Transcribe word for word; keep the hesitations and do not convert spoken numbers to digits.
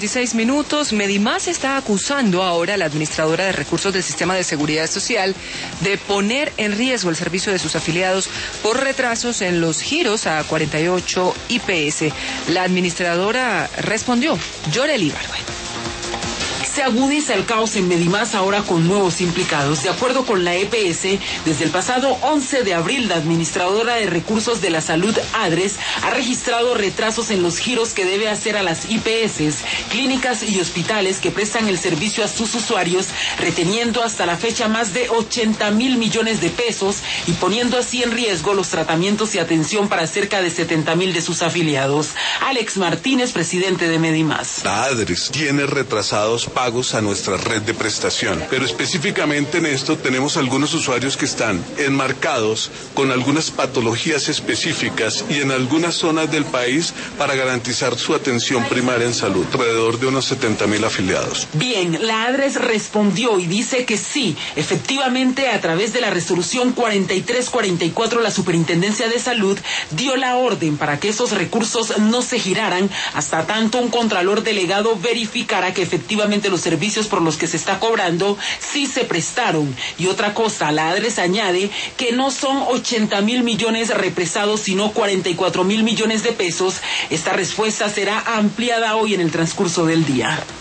dieciséis minutos, Medimás está acusando ahora a la administradora de recursos del Sistema de Seguridad Social de poner en riesgo el servicio de sus afiliados por retrasos en los giros a cuarenta y ocho I P S. La administradora respondió. Yorel Ibargüen. Se agudiza el caos en Medimás ahora con nuevos implicados. De acuerdo con la E P S, desde el pasado once de abril, la administradora de recursos de la salud, ADRES, ha registrado retrasos en los giros que debe hacer a las I P S, clínicas y hospitales que prestan el servicio a sus usuarios, reteniendo hasta la fecha más de ochenta mil millones de pesos y poniendo así en riesgo los tratamientos y atención para cerca de setenta mil de sus afiliados. Alex Martínez, presidente de Medimás. La ADRES tiene retrasados pagos a nuestra red de prestación, pero específicamente en esto tenemos algunos usuarios que están enmarcados con algunas patologías específicas y en algunas zonas del país para garantizar su atención primaria en salud, alrededor de unos setenta mil afiliados. Bien, la ADRES respondió y dice que sí, efectivamente a través de la resolución cuarenta y tres cuarenta y cuatro la Superintendencia de Salud dio la orden para que esos recursos no se giraran hasta tanto un contralor delegado verificara que efectivamente los servicios por los que se está cobrando sí se prestaron. Y otra cosa, la ADRES añade que no son ochenta mil millones represados, sino cuarenta y cuatro mil millones de pesos. Esta respuesta será ampliada hoy en el transcurso del día.